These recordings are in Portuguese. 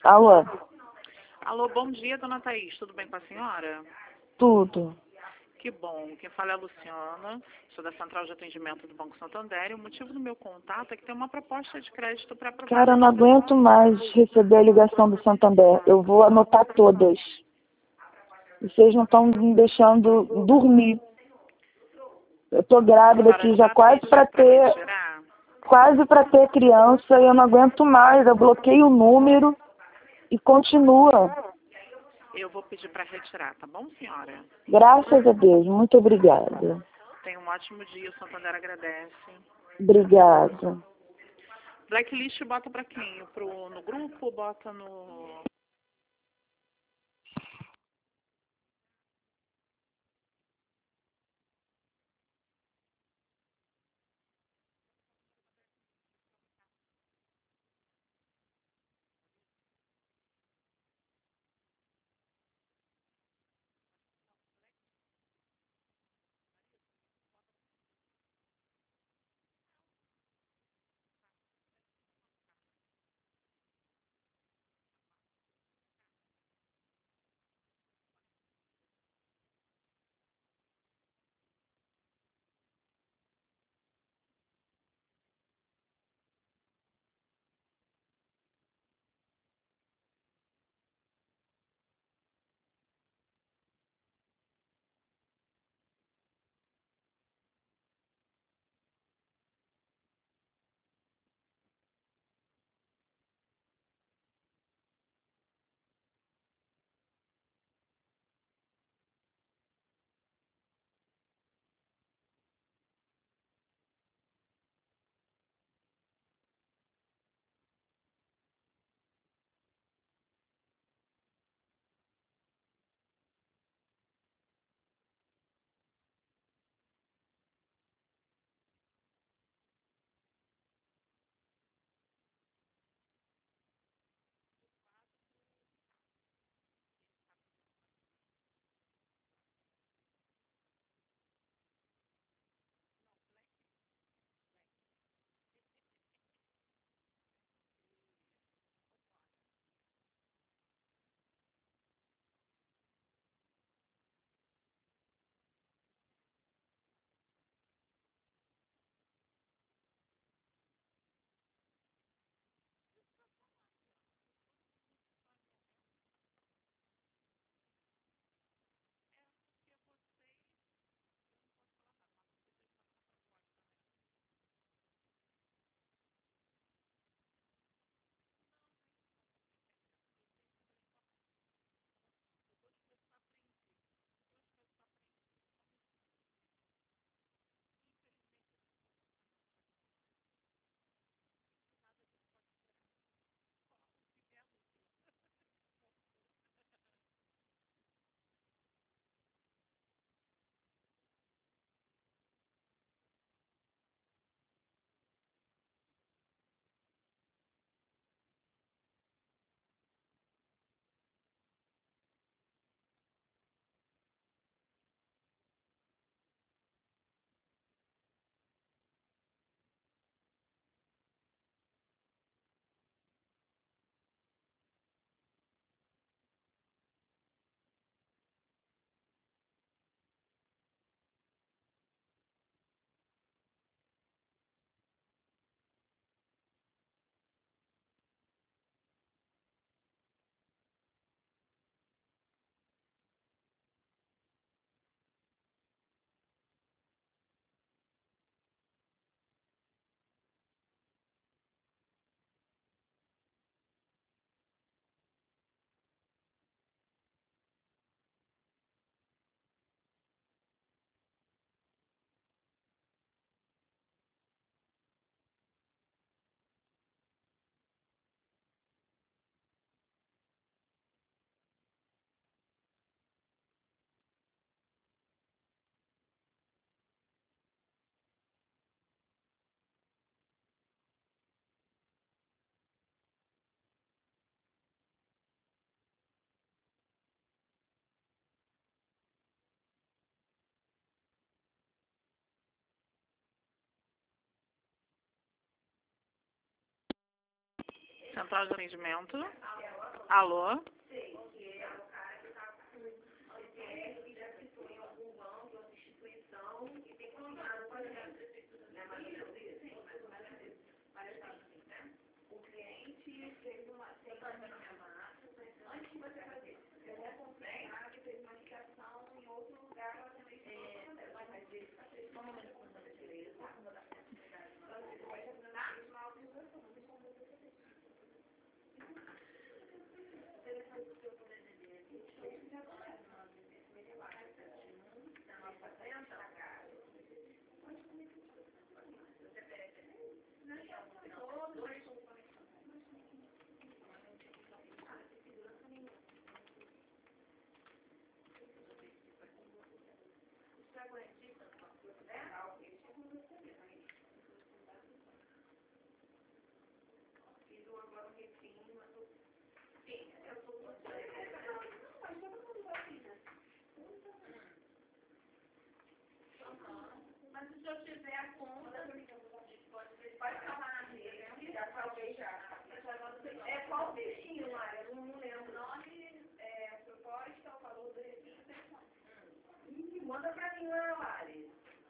Alô? Alô, bom dia, dona Thaís. Tudo bem com a senhora? Tudo. Que bom. Quem fala é a Luciana, sou da Central de Atendimento do Banco Santander. E o motivo do meu contato é que tem uma proposta de crédito para aprovar. Cara, eu não aguento mais receber a ligação do Santander. Eu vou anotar todas. E vocês não estão me deixando dormir. Eu tô grávida aqui já quase para ter criança e eu não aguento mais. Eu bloqueio o número e continua. Eu vou pedir para retirar, tá bom, senhora? Graças a Deus. Muito obrigada. Tenha um ótimo dia, o Santander agradece. Obrigada. Blacklist bota para quem? No grupo ou bota no... Central de Atendimento. Alô? Manda pra mim lá, Lari.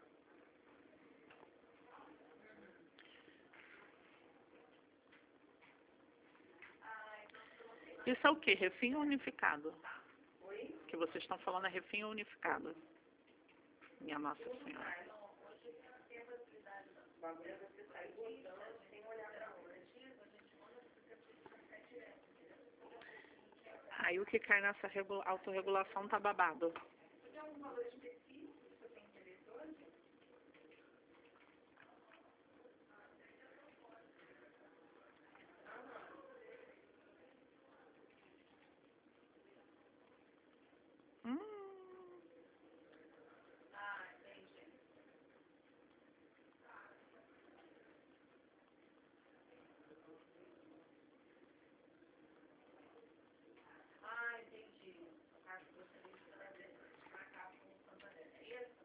Isso é o quê? Refim unificado? Oi? O que vocês estão falando é refim unificado. Minha Nossa Senhora. Aí o que cai nessa autorregulação tá babado. Hum. Ah, entendi. No caso que você tem que trazer pra cá com o Santander. É isso?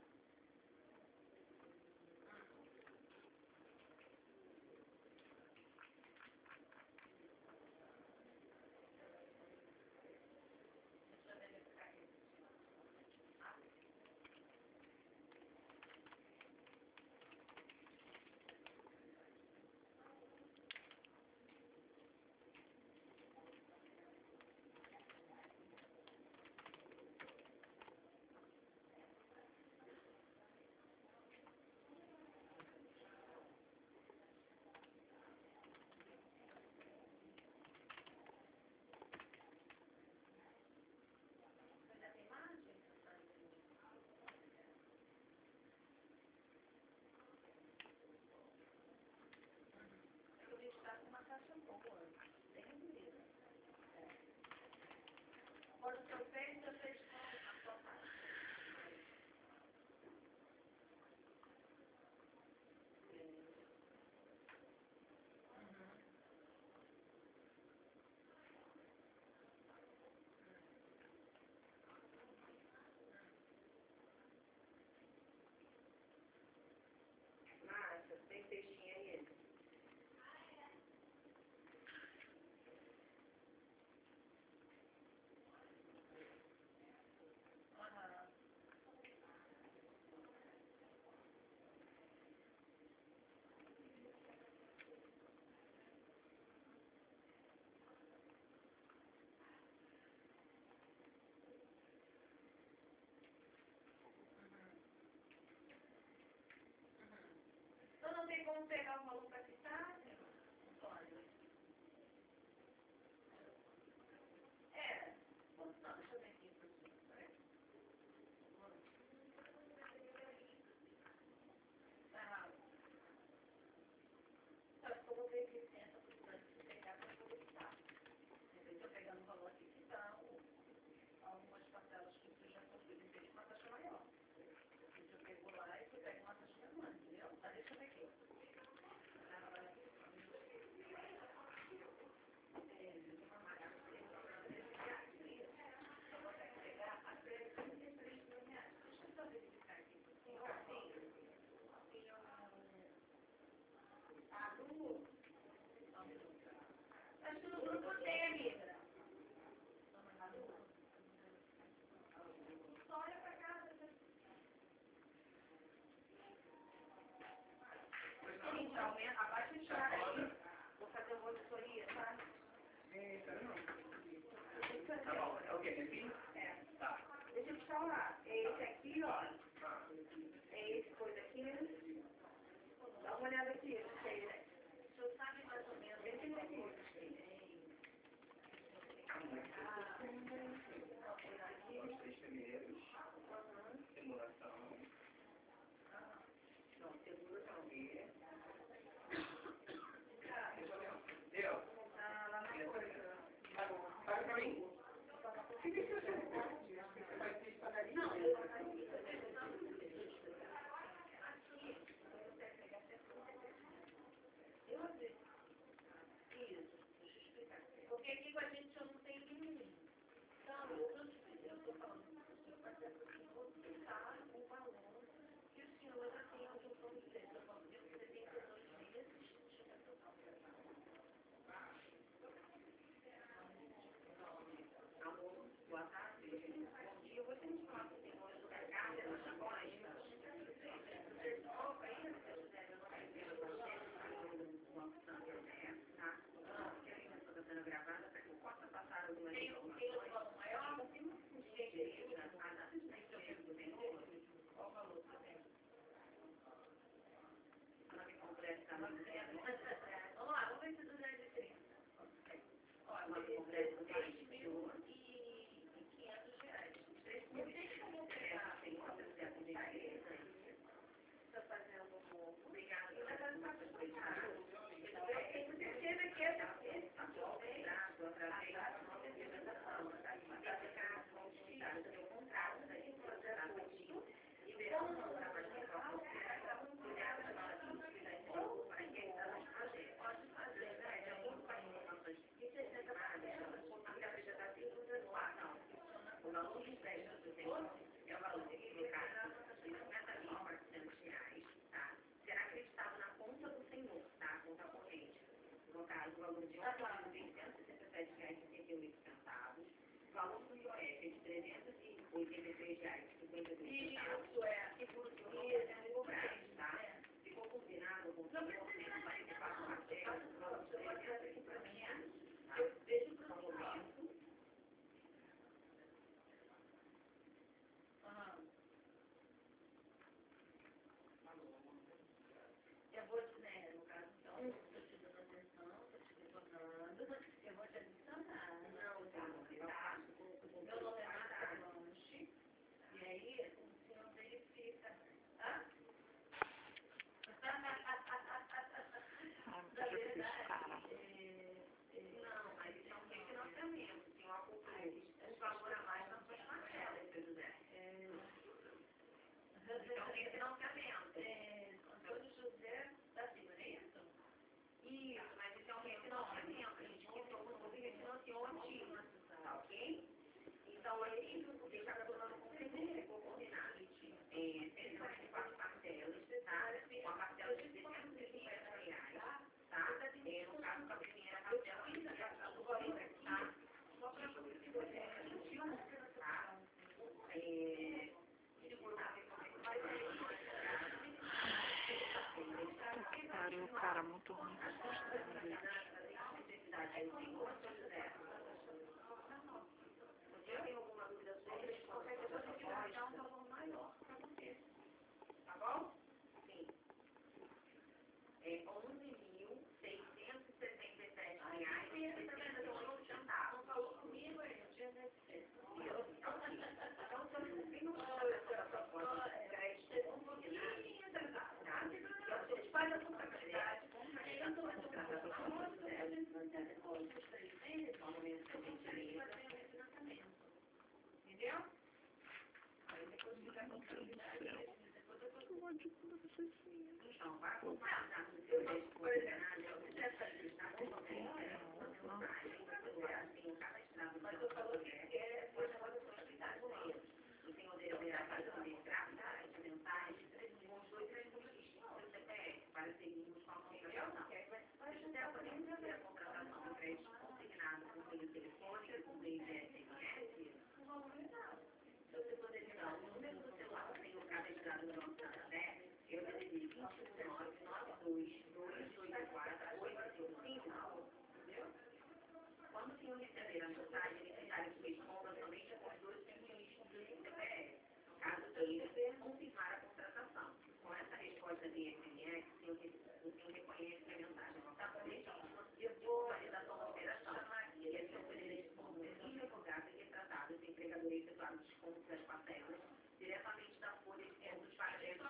Márcia, tem peixinho aí? Então não tem como pegar o maluco pra quitar, Antônio? É. Não, deixa eu ver aqui por cima. Ah, eu vou ver que tenta para pegar pra poder quitar. Eu estou pegando o valor aqui que dá algumas parcelas que você já conseguiu ter uma taxa maior. Você pegou lá e você pega uma taxa menor, entendeu? Mas deixa eu ver aqui. Deixa eu te falar. Esse aqui, ó. É esse coisa aqui, né? Dá uma olhada aqui, não sei, né? O senhor sabe mais ou menos. Esse aqui. Os 3 primeiros. Simulação. Não, segura não. Deu? Ah, lá na coisa. Paga pra mim. Não, porque aqui com a gente eu não tenho nenhum. Então, eu estou falando com o senhor para botar o valor que o senhor já tem algum plano de preço. Eu posso dizer que você tem 2 meses. Alô, boa tarde. Bom dia, eu vou te falar com o senhor do mercado, ela já pode. Opa, aí, se eu quiser, eu não sei se eu vou Banco Santander, tá? Estou sendo gravada para que eu possa passar algumas informações. Maior, não tem um segredo, a data de vencimento do vendedor, qual o valor que você tem? Ela me completa, vamos lá, vamos ver se 230. Olha, ela me completa 10 mil e 500 reais. Não deixa eu pegar, tem outra certa de empresa aí. Está fazendo um pouco. Obrigada. Eu já faço as coisas. Eu tenho certeza que essa contrato, através da apresentação, da declaração de cidade, do contrato, da gente liberando o trabalho de cuidado para que eles projetos. Pode fazer, né? De acordo com as informações que você está a apresentação não. O valor de crédito do senhor é o valor equivocado de R$ 50.400, tá? Será acreditado na conta do senhor, tá? A conta corrente. No caso, o valor de R$ 11.667,68. O valor do IOF é de R$ 383,52. Isso é, e por isso, tá? Ficou combinado com o senhor, 44 parcelas, o valor de R$ 300 para mim, eu vejo para o momento. Eu vou te, né, no caso, então, estou te dando atenção, estou te retornando, eu vou te adicionar. Não, tá. Meu nome é Marta Lanche, e aí o senhor verifica. Hã? Da verdade, não, mas isso é um financiamento, o senhor acompanha um valor a mais nas suas parcelas, seu José. Então, tem financiamento. Antônio José da Silva, não é isso? Isso, mas isso é um refinanciamento. A gente comprou um novo e refinanciou o antigo, tá ok? Então, aí, porque está tornando com o ficou combinado. 144 parcelas, tá? Com a parcela de R$ 650, tá? No caso, a primeira parcela, ainda está do valor, tá? Só para você, é 21, tá? Pariu, cara, muito ruim. Eu tenho alguma dúvida sobre isso, qualquer coisa que vai dar um valor maior para você. Tá bom? Sim. É R$ 11.677,00. Não falou comigo, aí, eu tinha certeza. Então, se eu não tenho uma proposta de crédito, um pouquinho atrasado, tá? Eu te pago a contabilidade, então, a contratação, a gente vai ter depois dos 3 meses, no momento que a gente liga, tem o refinanciamento. Entendeu? Aí depois fica a contabilidade, depois eu então, vai acompanhar, tá? Por exemplo, eu fizer essa lista, tá? Mas eu falo que é uma responsabilidade mesmo. O senhor deverá fazer uma grávida, de mensagem, 3 milhões, 2 milhões, seu CPF, para seguirmos com a contratação. Mas se der para mim, fazer a contratação do crédito consignado com meio telefônico, com meio de SMS, o valor é nada. Se você poderia dar o número do celular que tem o cadastrado no nosso Santander, eu deveria 219928485, entendeu? Quando o senhor receber a mensagem necessária que quem reconhece a mensagem. Eu vou validação da operação. E esse é o poder de como revogado e retratado esse empregador efetuado desconto das parcelas diretamente da folha de conta dos pagamentos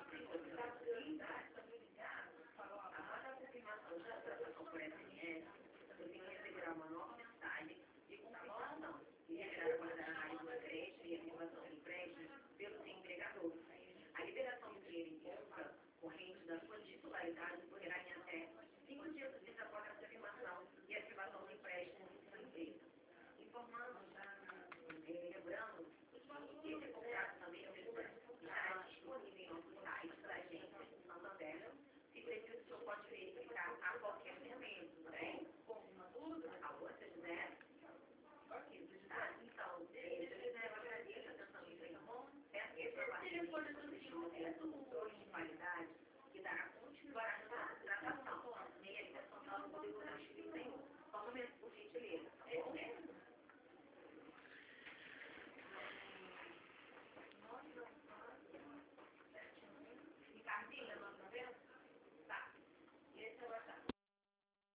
após a confirmação da transação por SMS, você receberá uma nova mensagem de confirmação e deverá aguardar a análise do crédito e a aprovação do empréstimo pelo seu empregador. A liberação do dinheiro em conta corrente da sua titularidade ocorrerá em até 5 dias úteis após a confirmação e ativação do empréstimo da empresa. Informando, lembrando, que esse contrato também estará disponível em nosso site da agência de Santander. Se preciso, o senhor pode verificar a qualquer momento, né? Alô, se quiser. Tá, então, se quiser, eu agradeço a atenção de vocês. Peço que esse é o telefone do senhor, controle de qualidade.